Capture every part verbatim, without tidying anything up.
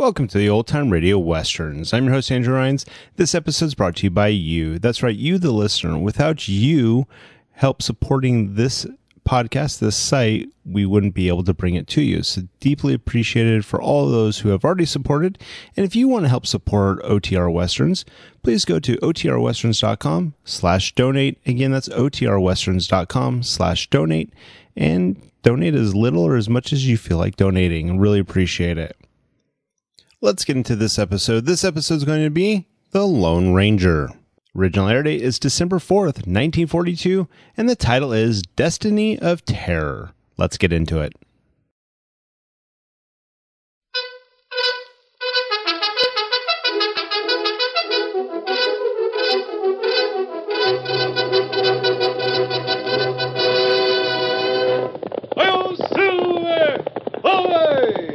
Welcome to the Old Time Radio Westerns. I'm your host, Andrew Rhynes. This episode is brought to you by you. That's right, you, the listener. Without you help supporting this podcast, this site, we wouldn't be able to bring it to you. So deeply appreciated for all of those who have already supported. And if you want to help support O T R Westerns, please go to otrwesterns.com slash donate. Again, that's otrwesterns.com slash donate. And donate as little or as much as you feel like donating. I really appreciate it. Let's get into this episode. This episode is going to be The Lone Ranger. Original air date is December fourth, nineteen forty-two, and the title is Destiny of Terror. Let's get into it. Hi-yo, Silver! Away!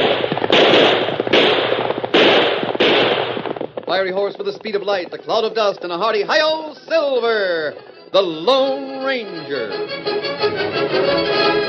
Fiery horse with the speed of light, a cloud of dust, and a hearty hi-yo, Silver, the Lone Ranger.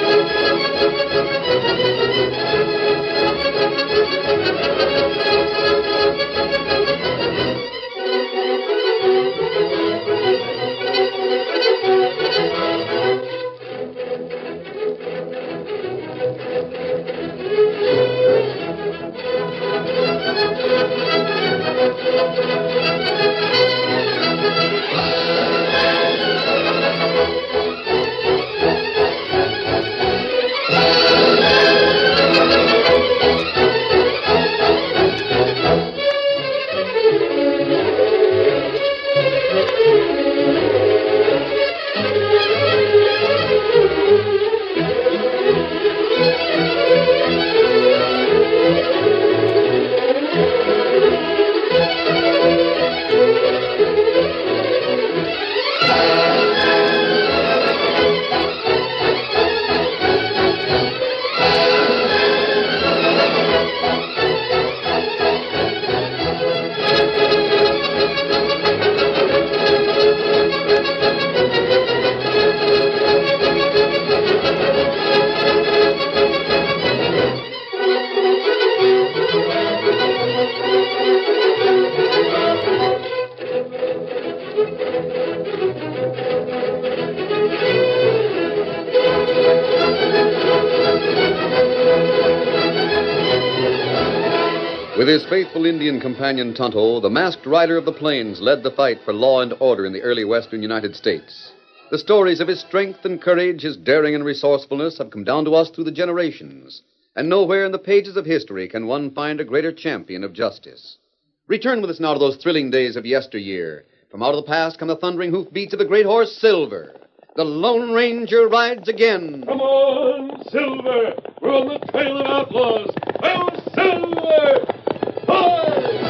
With his faithful Indian companion Tonto, the masked rider of the plains led the fight for law and order in the early western United States. The stories of his strength and courage, his daring and resourcefulness have come down to us through the generations, and nowhere in the pages of history can one find a greater champion of justice. Return with us now to those thrilling days of yesteryear. From out of the past come the thundering hoofbeats of the great horse Silver. The Lone Ranger rides again. Come on, Silver! We're on the trail of outlaws! Oh, Silver! Hi!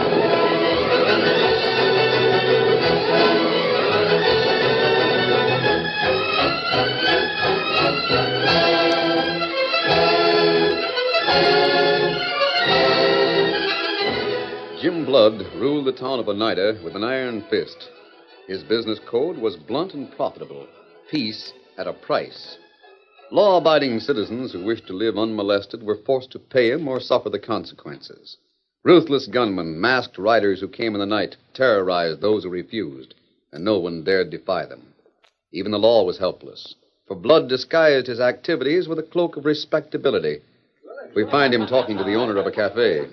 Jim Blood ruled the town of Oneida with an iron fist. His business code was blunt and profitable. Peace at a price. Law-abiding citizens who wished to live unmolested were forced to pay him or suffer the consequences. Ruthless gunmen, masked riders who came in the night, terrorized those who refused, and no one dared defy them. Even the law was helpless, for Blood disguised his activities with a cloak of respectability. We find him talking to the owner of a cafe.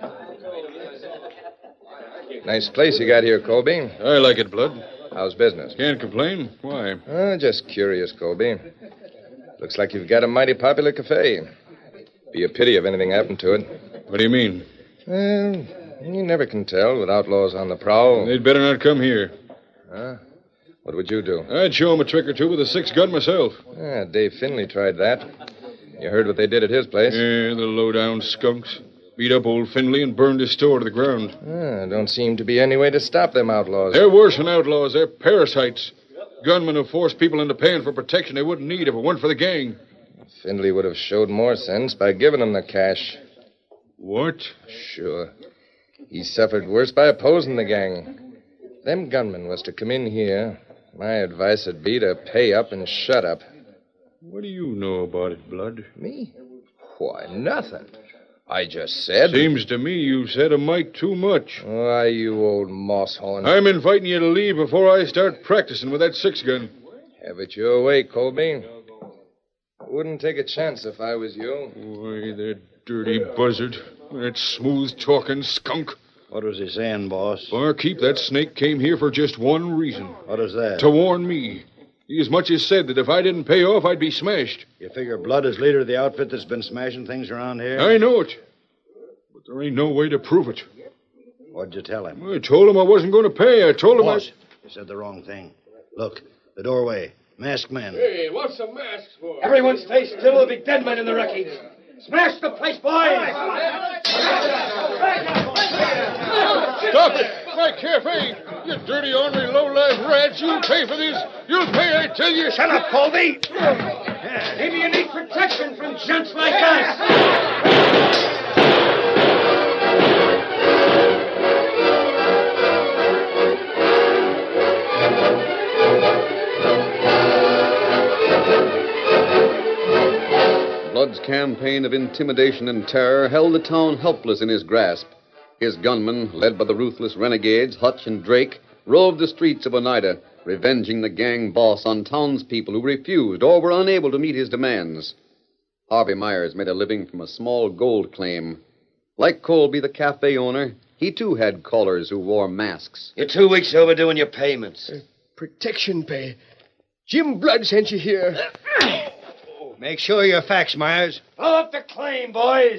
Nice place you got here, Colby. I like it, Blood. How's business? Can't complain. Why? Uh, just curious, Colby. Looks like you've got a mighty popular cafe. Be a pity if anything happened to it. What do you mean? Well, you never can tell with outlaws on the prowl. They'd better not come here. Huh? What would you do? I'd show 'em a trick or two with a six-gun myself. Ah, Dave Finley tried that. You heard what they did at his place? Yeah, the low-down skunks. Beat up old Finley and burned his store to the ground. Ah, don't seem to be any way to stop them outlaws. They're worse than outlaws. They're parasites. Gunmen who force people into paying for protection they wouldn't need if it weren't for the gang. Finley would have showed more sense by giving them the cash. What? Sure. He suffered worse by opposing the gang. Them gunmen was to come in here. My advice would be to pay up and shut up. What do you know about it, Blood? Me? Why, nothing. I just said... Seems to me you said a mite too much. Why, you old moss-horn. I'm inviting you to leave before I start practicing with that six-gun. Have it your way, Colby. Wouldn't take a chance if I was you. Why, that dirty buzzard. That smooth-talking skunk. What was he saying, boss? Barkeep, that snake came here for just one reason. What is that? To warn me. He as much as said that if I didn't pay off, I'd be smashed. You figure Blood is leader of the outfit that's been smashing things around here? I know it. But there ain't no way to prove it. What'd you tell him? I told him I wasn't going to pay. I told him Boss, I... you said the wrong thing. Look, the doorway. Masked men. Hey, what's the masks for? Everyone stay still. There'll be dead men in the wreckage. Smash the place, boys! Stop it! My cafe! You dirty, ornery, low-life rats! You'll pay for this! You'll pay, I tell you! Shut up, Colby! Maybe you need protection from gents like us. Blood's campaign of intimidation and terror held the town helpless in his grasp. His gunmen, led by the ruthless renegades, Hutch and Drake, roved the streets of Oneida, revenging the gang boss on townspeople who refused or were unable to meet his demands. Harvey Myers made a living from a small gold claim. Like Colby, the cafe owner, he too had callers who wore masks. You're two weeks overdue in your payments. Uh, protection pay. Jim Blood sent you here. Make sure your facts, Myers. Follow up the claim, boys.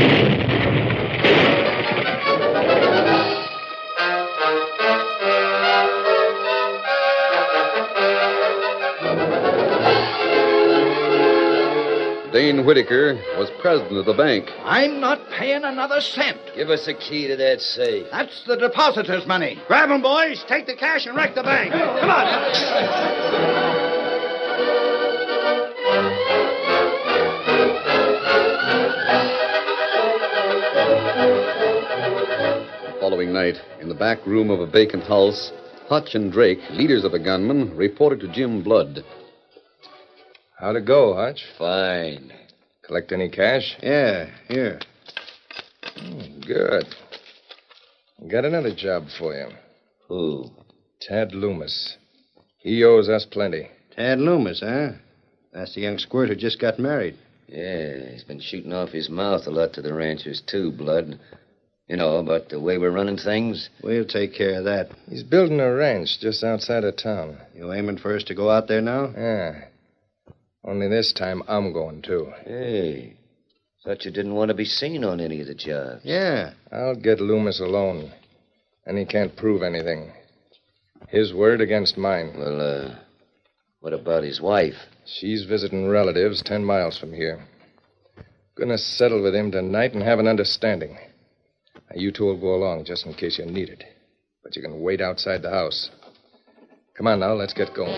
Dane Whitaker was president of the bank. I'm not paying another cent. Give us a key to that safe. That's the depositor's money. Grab them, boys. Take the cash and wreck the bank. Come on. The following night, in the back room of a vacant house, Hutch and Drake, leaders of the gunmen, reported to Jim Blood. How'd it go, Hutch? Fine. Collect any cash? Yeah, here. Good. Got another job for you. Who? Tad Loomis. He owes us plenty. Tad Loomis, huh? That's the young squirt who just got married. Yeah, he's been shooting off his mouth a lot to the ranchers, too, Blood. You know, about the way we're running things. We'll take care of that. He's building a ranch just outside of town. You aiming for us to go out there now? Yeah. Only this time I'm going, too. Hey, thought you didn't want to be seen on any of the jobs. Yeah. I'll get Loomis alone. And he can't prove anything. His word against mine. Well, uh, what about his wife? She's visiting relatives ten miles from here. Gonna settle with him tonight and have an understanding. Now, you two will go along just in case you need it. But you can wait outside the house. Come on now, let's get going.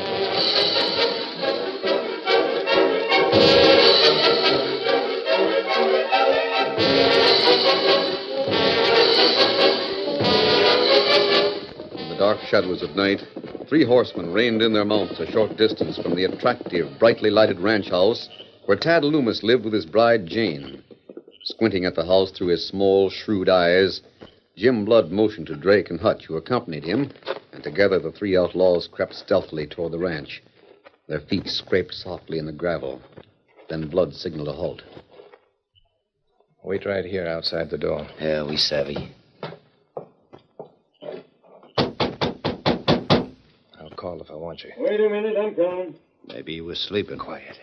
In the dark shadows of night, three horsemen reined in their mounts a short distance from the attractive, brightly lighted ranch house where Tad Loomis lived with his bride, Jane. Squinting at the house through his small, shrewd eyes, Jim Blood motioned to Drake and Hutch, who accompanied him, and together the three outlaws crept stealthily toward the ranch. Their feet scraped softly in the gravel. Then Blood signaled a halt. Wait right here outside the door. Yeah, we savvy. I'll call if I want you. Wait a minute, I'm coming. Maybe he was sleeping. Quiet.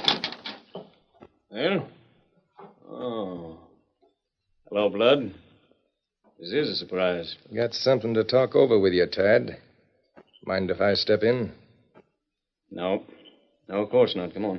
Well? Oh. Hello, Blood. This is a surprise. Got something to talk over with you, Tad. Mind if I step in? No. No, of course not. Come on.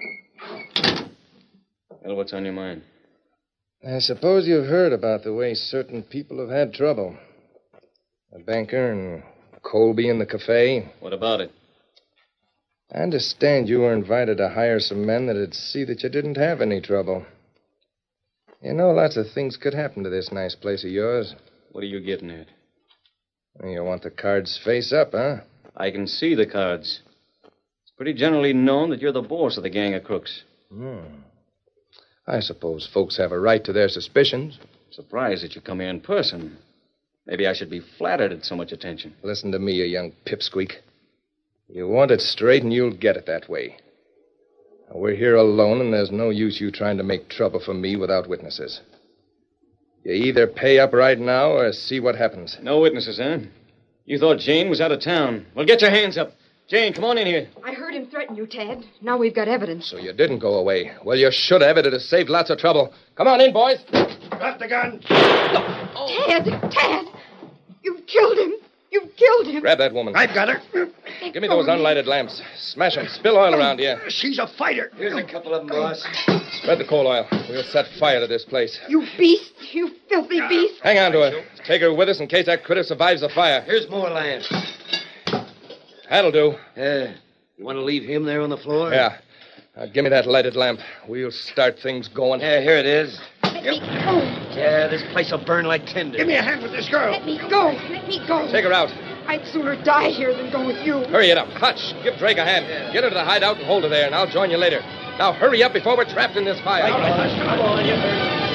Well, what's on your mind? I suppose you've heard about the way certain people have had trouble. A banker and Colby in the cafe. What about it? I understand you were invited to hire some men that'd see that you didn't have any trouble. You know, lots of things could happen to this nice place of yours. What are you getting at? You want the cards face up, huh? I can see the cards. It's pretty generally known that you're the boss of the gang of crooks. Hmm. I suppose folks have a right to their suspicions. Surprised that you come here in person. Maybe I should be flattered at so much attention. Listen to me, you young pipsqueak. You want it straight, and you'll get it that way. Now, we're here alone, and there's no use you trying to make trouble for me without witnesses. You either pay up right now or see what happens. No witnesses, huh? You thought Jane was out of town. Well, get your hands up. Jane, come on in here. I heard him threaten you, Tad. Now we've got evidence. So you didn't go away. Well, you should have. It'd have saved lots of trouble. Come on in, boys. Drop the gun. Tad! Tad! You've killed him. You've killed him. Grab that woman. I've got her. Give me those unlighted lamps. Smash them. Spill oil around here. She's a fighter. Here's a couple of them, boss. Spread the coal oil. We'll set fire to this place. You beast. You filthy beast. Hang on to her. Take her with us in case that critter survives the fire. Here's more lamps. That'll do. Uh, you want to leave him there on the floor? Yeah. Now, give me that lighted lamp. We'll start things going. Yeah, here it is. Let me go. Yeah, this place will burn like tinder. Give me a hand with this girl. Let me go. Let me go. Take her out. I'd sooner die here than go with you. Hurry it up. Hutch, give Drake a hand. Get her to the hideout and hold her there, and I'll join you later. Now, hurry up before we're trapped in this fire. All right, Hutch, come on, you first.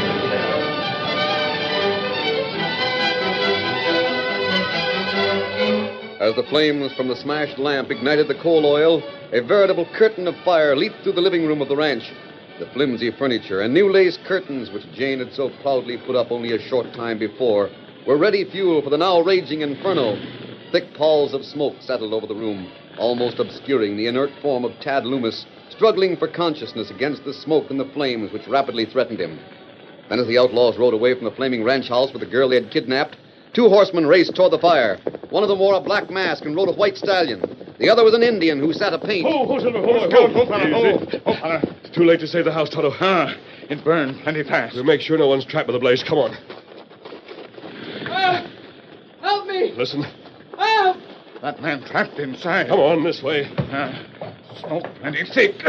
As the flames from the smashed lamp ignited the coal oil, a veritable curtain of fire leaped through the living room of the ranch. The flimsy furniture and new lace curtains, which Jane had so proudly put up only a short time before, were ready fuel for the now raging inferno. Thick palls of smoke settled over the room, almost obscuring the inert form of Tad Loomis, struggling for consciousness against the smoke and the flames which rapidly threatened him. Then as the outlaws rode away from the flaming ranch house with the girl they had kidnapped, two horsemen raced toward the fire. One of them wore a black mask and rode a white stallion. The other was an Indian who sat a paint. Oh, oh, Silver, oh, oh, oh, fella, oh, oh, fella. It's too late to save the house, Toto. Ah, it burned plenty fast. We'll make sure no one's trapped by the blaze. Come on. Uh, help me! Listen. Help! That man trapped inside. Come on, this way. Uh, smoke plenty thick.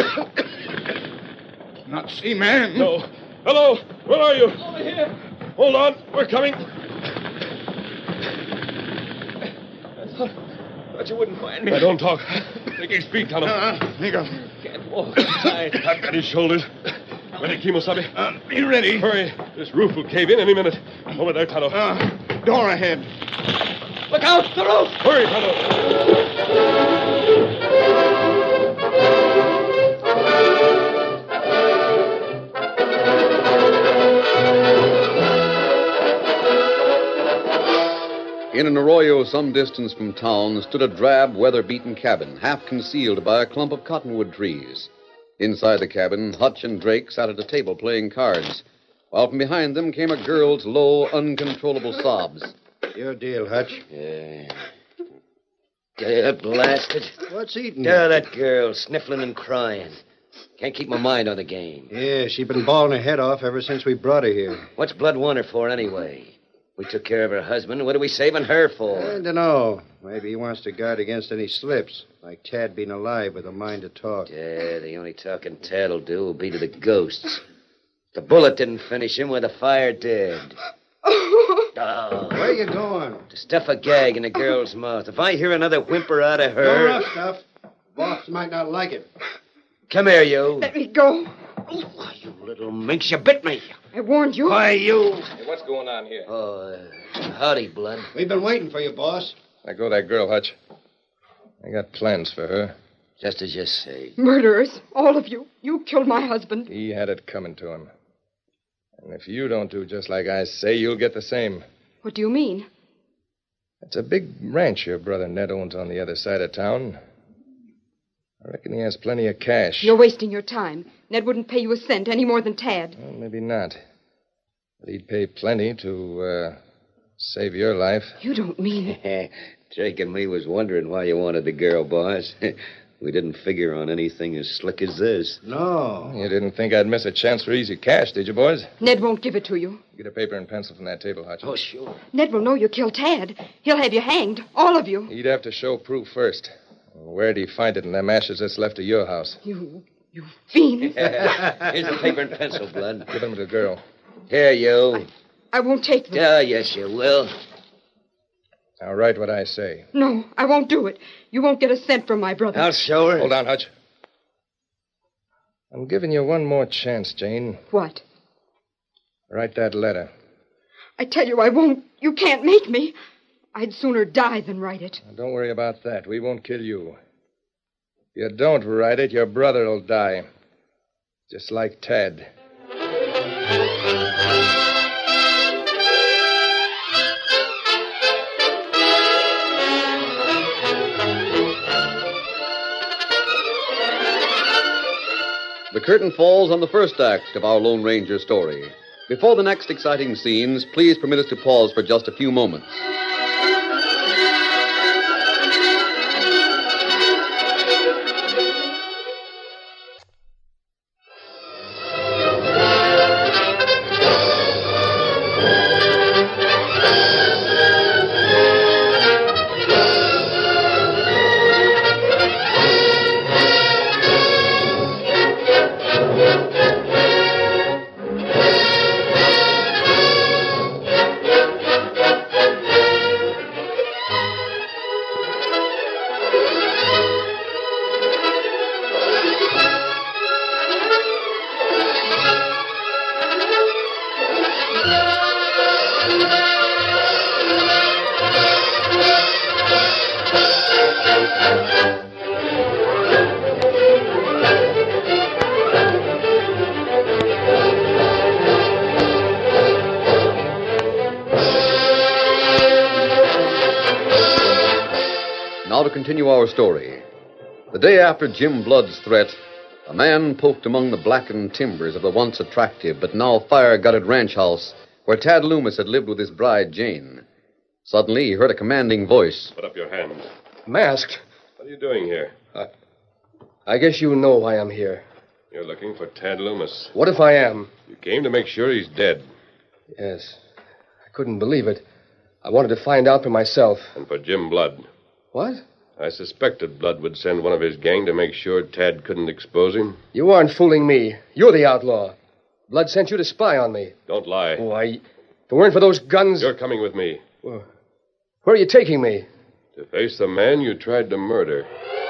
Not see man. No. Hello, where are you? Over here. Hold on, we're coming. Thought you wouldn't find me. Now, don't talk. Take his feet, Tonto. Uh, nigga. Can't walk. Tired. I've got his shoulders. Ready, Kimosabe? Uh, be ready. Hurry. This roof will cave in any minute. Over there, Tonto. Uh, door ahead. Look out, the roof! Hurry, Tonto. In an arroyo some distance from town stood a drab, weather-beaten cabin, half concealed by a clump of cottonwood trees. Inside the cabin, Hutch and Drake sat at a table playing cards, while from behind them came a girl's low, uncontrollable sobs. Your deal, Hutch. Yeah. Yeah, blasted. What's eating Yeah, you? that girl sniffling and crying. Can't keep my mind on the game. Yeah, she's been bawling her head off ever since we brought her here. What's Blood want her for anyway? We took care of her husband. What are we saving her for? I don't know. Maybe he wants to guard against any slips, like Tad being alive with a mind to talk. Yeah, the only talking Tad'll do will be to the ghosts. The bullet didn't finish him where the fire did. Oh. Where you going? To stuff a gag in a girl's mouth. If I hear another whimper out of No her... rough stuff. Boss might not like it. Come here, you. Let me go. Oh, you little minx, you bit me. I warned you. Why, you... Hey, what's going on here? Oh, uh, howdy, Blood. We've been waiting for you, boss. Let go of that girl, Hutch. I got plans for her. Just as you say. Murderers, all of you. You killed my husband. He had it coming to him. And if you don't do just like I say, you'll get the same. What do you mean? It's a big ranch your brother Ned owns on the other side of town. I reckon he has plenty of cash. You're wasting your time. Ned wouldn't pay you a cent any more than Tad. Well, maybe not. But he'd pay plenty to uh, save your life. You don't mean... Drake and me was wondering why you wanted the girl, boss. We didn't figure on anything as slick as this. No. You didn't think I'd miss a chance for easy cash, did you, boys? Ned won't give it to you. Get a paper and pencil from that table, Hutch. Oh, sure. Ned will know you killed Tad. He'll have you hanged, all of you. He'd have to show proof first. Where'd he find it in them ashes that's left of your house? You, you fiend. Here's a paper and pencil, Blood. Give them to the girl. Here, you. I, I won't take them. Ah, yes, you will. Now, write what I say. No, I won't do it. You won't get a cent from my brother. I'll show her. Hold on, Hutch. I'm giving you one more chance, Jane. What? Write that letter. I tell you I won't. You can't make me. I'd sooner die than write it. Now, don't worry about that. We won't kill you. If you don't write it, your brother will die. Just like Tad. The curtain falls on the first act of our Lone Ranger story. Before the next exciting scenes, please permit us to pause for just a few moments. Now to continue our story. The day after Jim Blood's threat, a man poked among the blackened timbers of the once attractive but now fire-gutted ranch house where Tad Loomis had lived with his bride, Jane. Suddenly, he heard a commanding voice. Put up your hand. Masked? What are you doing here? Uh, I guess you know why I'm here. You're looking for Tad Loomis. What if I am? You came to make sure he's dead. Yes. I couldn't believe it. I wanted to find out for myself. And for Jim Blood. What? I suspected Blood would send one of his gang to make sure Tad couldn't expose him. You aren't fooling me. You're the outlaw. Blood sent you to spy on me. Don't lie. Why, if it weren't for those guns... You're coming with me. Well, where are you taking me? To face the man you tried to murder.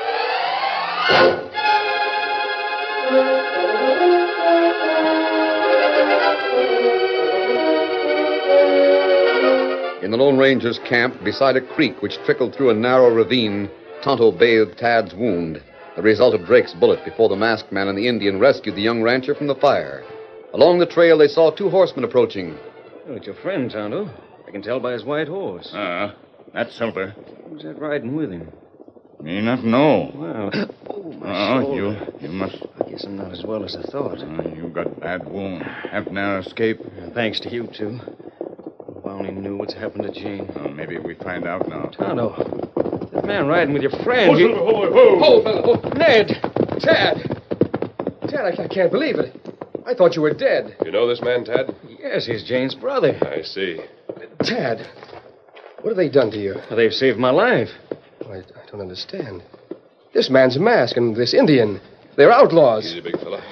In the Lone Ranger's camp, beside a creek which trickled through a narrow ravine, Tonto bathed Tad's wound, the result of Drake's bullet before the masked man and the Indian rescued the young rancher from the fire. Along the trail, they saw two horsemen approaching. Oh, it's your friend, Tonto. I can tell by his white horse. Ah, uh, that's Silver. Who's that riding with him? Me not know. Well, oh, my Oh, you, you must... I guess I'm not as well as I thought. Uh, you got bad wound. Have now escape. Uh, thanks to you two. If I only knew what's happened to Jane. Uh, maybe we find out now. Tonto, that man riding with your friend. Oh, he... Silver, hold, hold. Hold, fella. Oh, Ned! Tad! Tad, I, I can't believe it. I thought you were dead. You know this man, Tad? Yes, he's Jane's brother. I see. Tad, what have they done to you? Well, they've saved my life. Oh, I, I don't understand. This man's mask and this Indian, they're outlaws. Easy, big fella.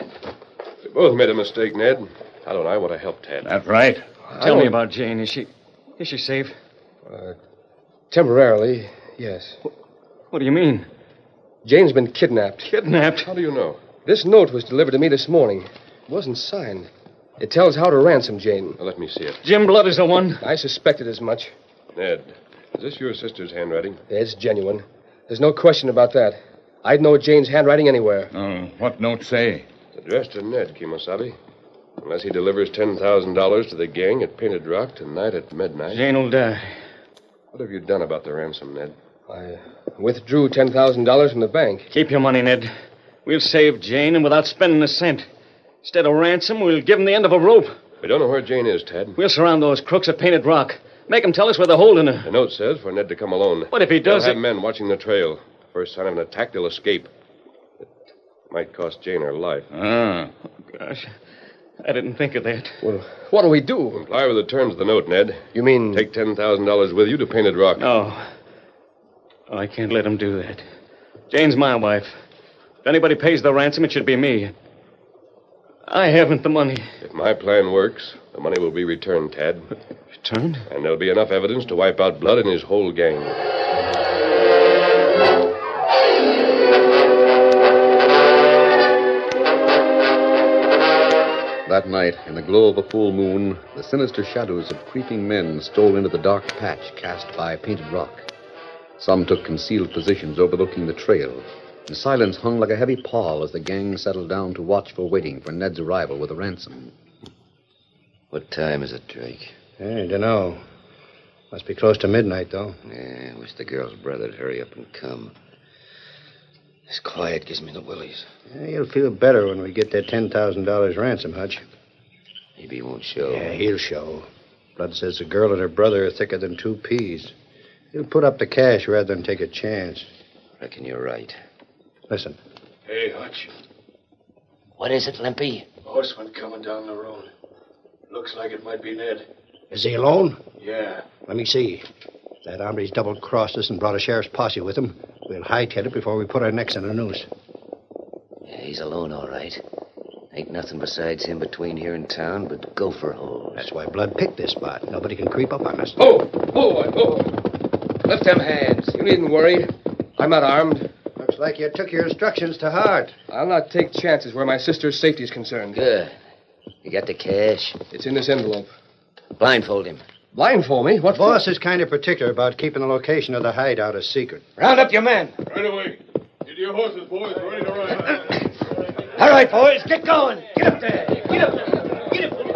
We both made a mistake, Ned. Tonto and I want to help Tad. That's right. Tell me about Jane. Is she... Is she safe? Uh, temporarily, yes. What do you mean? Jane's been kidnapped. Kidnapped? How do you know? This note was delivered to me this morning. It wasn't signed. It tells how to ransom Jane. Now, let me see it. Jim Blood is the one. I suspected as much. Ned, is this your sister's handwriting? It's genuine. There's no question about that. I'd know Jane's handwriting anywhere. Oh, what note say? It's addressed to Ned, Kimosabe. Unless he delivers ten thousand dollars to the gang at Painted Rock tonight at midnight. Jane will die. What have you done about the ransom, Ned? I withdrew ten thousand dollars from the bank. Keep your money, Ned. We'll save Jane, and without spending a cent. Instead of ransom, we'll give them the end of a rope. We don't know where Jane is, Ted. We'll surround those crooks at Painted Rock. Make them tell us where they're holding her. The note says for Ned to come alone. What if he does They'll have it? men watching the trail. First sign of an attack, they'll escape. It might cost Jane her life. Ah. Oh, gosh. I didn't think of that. Well, what do we do? Comply with the terms of the note, Ned. You mean... Take ten thousand dollars with you to Painted Rock. No. Oh, I can't let him do that. Jane's my wife. If anybody pays the ransom, it should be me. I haven't the money. If my plan works, the money will be returned, Tad. Returned? And there'll be enough evidence to wipe out Blood and his whole gang. That night, in the glow of a full moon, the sinister shadows of creeping men stole into the dark patch cast by painted rock. Some took concealed positions overlooking the trail, and silence hung like a heavy pall as the gang settled down to watchful waiting for Ned's arrival with a ransom. What time is it, Drake? I don't know. Must be close to midnight, though. Yeah, I wish the girl's brother'd hurry up and come. This quiet gives me the willies. Yeah, you'll feel better when we get that ten thousand dollars ransom, Hutch. Maybe he won't show. Yeah, he'll show. Blood says the girl and her brother are thicker than two peas. He'll put up the cash rather than take a chance. Reckon you're right. Listen. Hey, Hutch. What is it, Limpy? Horseman coming down the road. Looks like it might be Ned. Is he alone? Yeah. Let me see. If that hombre's double-crossed us and brought a sheriff's posse with him, we'll hightail it before we put our necks in a noose. Yeah, he's alone, all right. Ain't nothing besides him between here and town but gopher holes. That's why Blood picked this spot. Nobody can creep up on us. Oh, oh, oh. Lift them hands. You needn't worry. I'm not armed. Looks like you took your instructions to heart. I'll not take chances where my sister's safety is concerned. Good. You got the cash? It's in this envelope. Blindfold him. Blindfold me? What the boss is kind of particular about keeping the location of the hideout a secret. Round up your men. Right away. Get your horses, boys. Ready to ride. All right, boys. Get going. Get up there. Get up there. Get up there.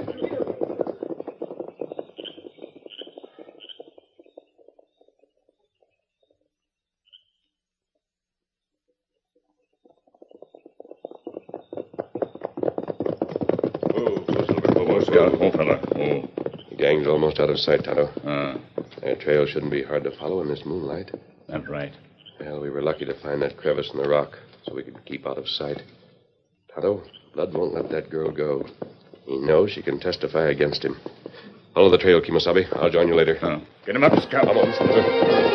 Scout, oh, fella. Oh. The gang's almost out of sight, Tonto. Ah. Their trail shouldn't be hard to follow in this moonlight. That's right. Well, we were lucky to find that crevice in the rock so we could keep out of sight. Tonto, Blood won't let that girl go. He knows she can testify against him. Follow the trail, Kimasabi. I'll join you later. Oh. Get him up, Scout. Come on.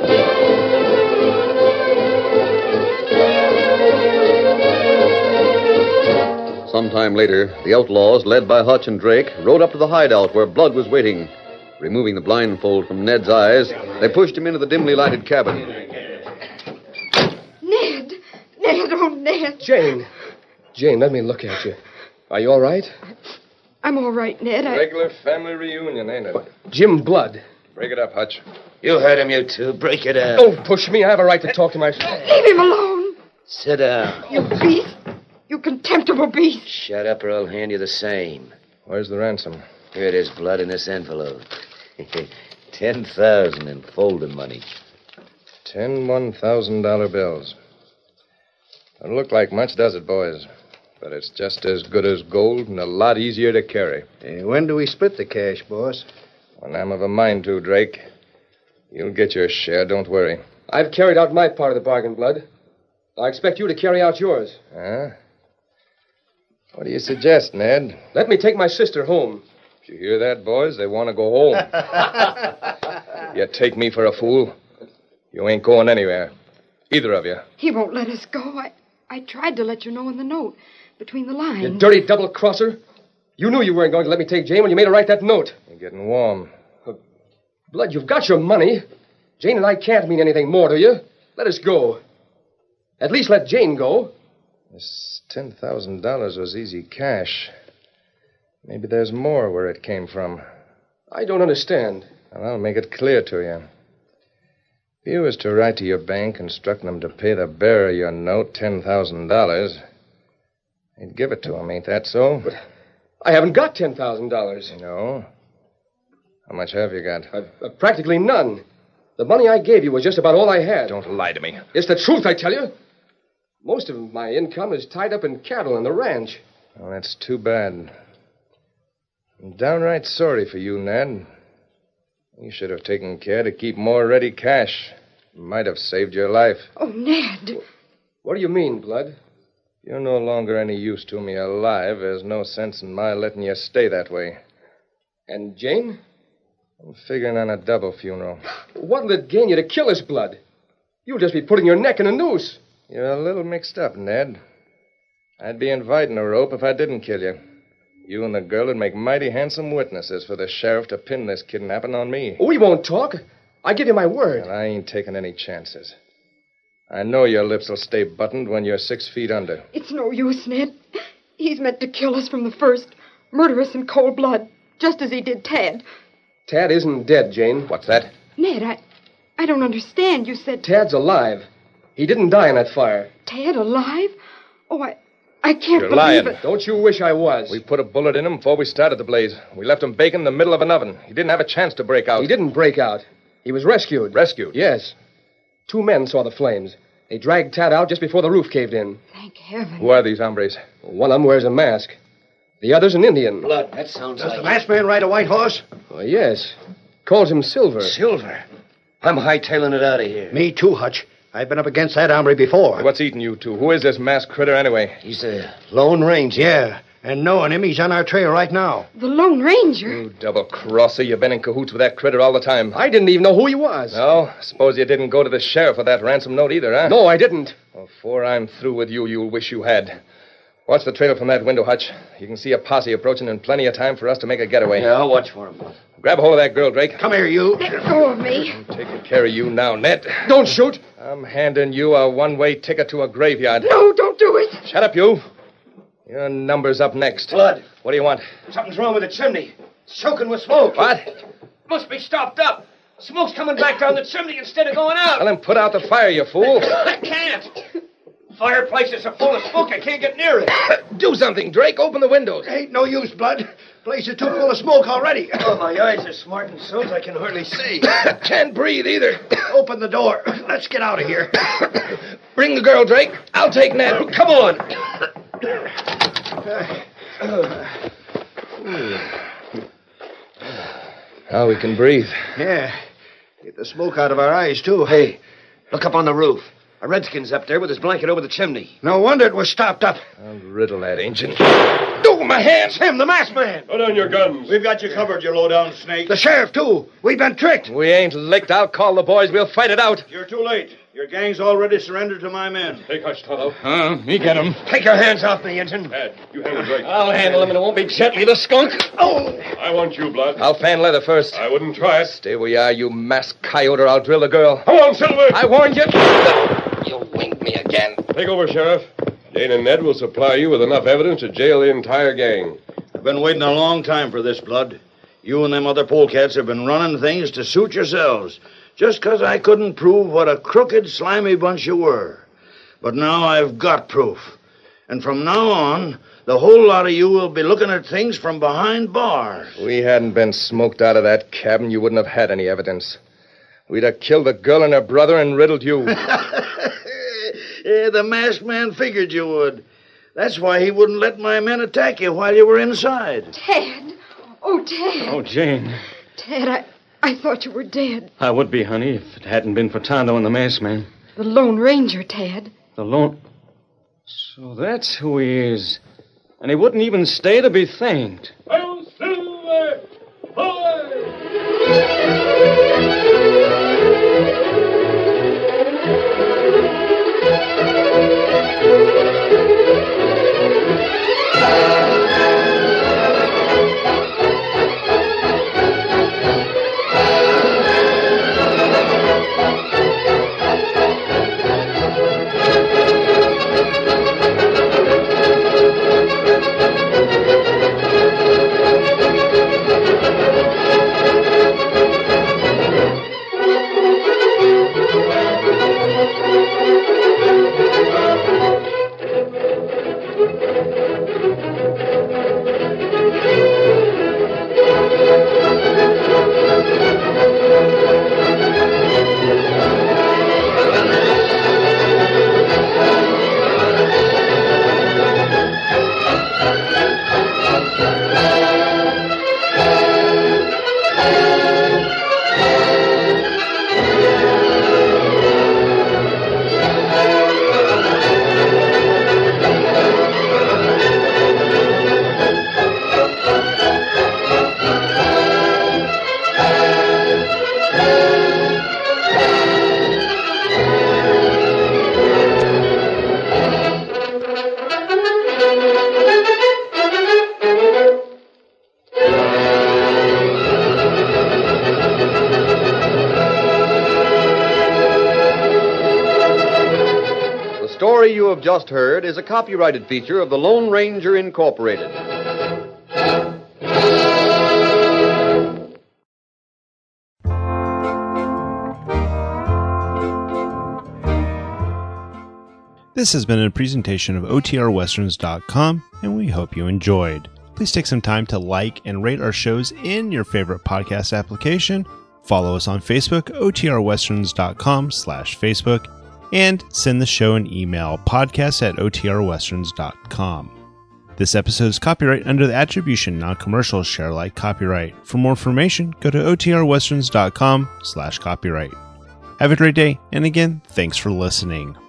Sometime later, the outlaws, led by Hutch and Drake, rode up to the hideout where Blood was waiting. Removing the blindfold from Ned's eyes, they pushed him into the dimly lighted cabin. Ned! Ned, oh, Ned! Jane. Jane, let me look at you. Are you all right? I'm all right, Ned. I... Regular family reunion, ain't it? What? Jim Blood. Break it up, Hutch. You heard him, you two. Break it up. Don't push me. I have a right to talk to my... Leave him alone. Sit down. You beast. You contemptible beast. Shut up or I'll hand you the same. Where's the ransom? Here it is, Blood, in this envelope. Ten thousand in folding money. Ten one thousand dollar bills. Doesn't look like much, does it, boys? But it's just as good as gold and a lot easier to carry. Hey, when do we split the cash, boss? When I'm of a mind to, Drake. You'll get your share, don't worry. I've carried out my part of the bargain, Blood. I expect you to carry out yours. Huh? What do you suggest, Ned? Let me take my sister home. Did you hear that, boys? They want to go home. You take me for a fool? You ain't going anywhere. Either of you. He won't let us go. I, I tried to let you know in the note. Between the lines. You dirty double-crosser. You knew you weren't going to let me take Jane when you made her write that note. You're getting warm. Uh, Blood, you've got your money. Jane and I can't mean anything more to you. Let us go. At least let Jane go. This ten thousand dollars was easy cash. Maybe there's more where it came from. I don't understand. Well, I'll make it clear to you. If you was to write to your bank instructing them to pay the bearer of your note ten thousand dollars, you'd give it to him, ain't that so? But I haven't got ten thousand dollars. No? How much have you got? I've, uh, practically none. The money I gave you was just about all I had. Don't lie to me. It's the truth, I tell you. Most of my income is tied up in cattle and the ranch. Well, that's too bad. I'm downright sorry for you, Ned. You should have taken care to keep more ready cash. It might have saved your life. Oh, Ned. What do you mean, Blood? You're no longer any use to me alive. There's no sense in my letting you stay that way. And Jane? I'm figuring on a double funeral. What'll it gain you to kill us, Blood? You'll just be putting your neck in a noose. You're a little mixed up, Ned. I'd be inviting a rope if I didn't kill you. You and the girl would make mighty handsome witnesses for the sheriff to pin this kidnapping on me. We won't talk. I give you my word. Well, I ain't taking any chances. I know your lips will stay buttoned when you're six feet under. It's no use, Ned. He's meant to kill us from the first. Murder us in cold blood, just as he did Tad. Tad isn't dead, Jane. What's that? Ned, I... I don't understand. You said... Tad's alive. He didn't die in that fire. Tad alive? Oh, I... I can't You're believe lying. it. Don't you wish I was? We put a bullet in him before we started the blaze. We left him baking in the middle of an oven. He didn't have a chance to break out. He didn't break out. He was rescued. Rescued? Yes. Two men saw the flames. They dragged Tad out just before the roof caved in. Thank heaven. Who are these hombres? One of them wears a mask. The other's an Indian. Blood, that sounds Does like... the masked man ride a white horse? Oh, yes. Calls him Silver. Silver. I'm hightailing it out of here. Me too, Hutch. I've been up against that hombre before. What's eating you two? Who is this masked critter anyway? He's the Lone Ranger. Yeah, and knowing him, he's on our trail right now. The Lone Ranger? You double-crosser. You've been in cahoots with that critter all the time. I didn't even know who he was. No? Suppose you didn't go to the sheriff for that ransom note either, huh? No, I didn't. Before I'm through with you, you'll wish you had. Watch the trail from that window, Hutch. You can see a posse approaching and plenty of time for us to make a getaway. Yeah, I'll watch for him. Grab a hold of that girl, Drake. Come here, you. Let go of me. I'm taking care of you now, Ned. Don't shoot. I'm handing you a one-way ticket to a graveyard. No, don't do it. Shut up, you. Your number's up next. Blood. What do you want? Something's wrong with the chimney. It's choking with smoke. What? Must be stopped up. Smoke's coming back down the chimney instead of going out. Well, then put out the fire, you fool. I can't. Fireplaces are full of smoke. I can't get near it. Do something, Drake. Open the windows. Ain't no use, Blood. Place is too full of smoke already. Oh, my eyes are smarting so I can hardly see. Can't breathe either. Open the door. Let's get out of here. Bring the girl, Drake. I'll take Ned. Come on. Now we can breathe. Yeah. Get the smoke out of our eyes, too. Hey, look up on the roof. A redskin's up there with his blanket over the chimney. No wonder it was stopped up. I'll riddle that ancient. Oh, my hands! Him, the masked man. Put down your guns. We've got you covered, you low-down snake. The sheriff, too. We've been tricked. We ain't licked. I'll call the boys. We'll fight it out. You're too late. Your gang's already surrendered to my men. Take Hutch, Tonto. Uh, me get him. Take your hands off me, Injun. Ed, you handle Drake. I'll handle him, and it won't be gently, the skunk. Oh! I want you, Blood. I'll fan leather first. I wouldn't try it. Stay where you are, you masked coyote, or I'll drill the girl. Come on, Silver. I warned you. You winged me again. Take over, Sheriff. Jane and Ned will supply you with enough evidence to jail the entire gang. I've been waiting a long time for this, Blood. You and them other polecats have been running things to suit yourselves, just 'cause I couldn't prove what a crooked, slimy bunch you were. But now I've got proof. And from now on, the whole lot of you will be looking at things from behind bars. If we hadn't been smoked out of that cabin, you wouldn't have had any evidence. We'd have killed the girl and her brother and riddled you. Yeah, the masked man figured you would. That's why he wouldn't let my men attack you while you were inside. Ted. Oh, Ted. Oh, Jane. Ted, I, I thought you were dead. I would be, honey, if it hadn't been for Tonto and the masked man. The Lone Ranger, Ted. The lone... So that's who he is. And he wouldn't even stay to be thanked. Oh, Silver! story you have just heard is a copyrighted feature of the Lone Ranger Incorporated. This has been a presentation of O T R westerns dot com, and we hope you enjoyed. Please take some time to like and rate our shows in your favorite podcast application. Follow us on Facebook, O T R westerns dot com slash Facebook, and send the show an email, podcast at O T R westerns dot com. This episode is copyright under the attribution, non-commercial, share alike copyright. For more information, go to O T R westerns dot com slash copyright. Have a great day, and again, thanks for listening.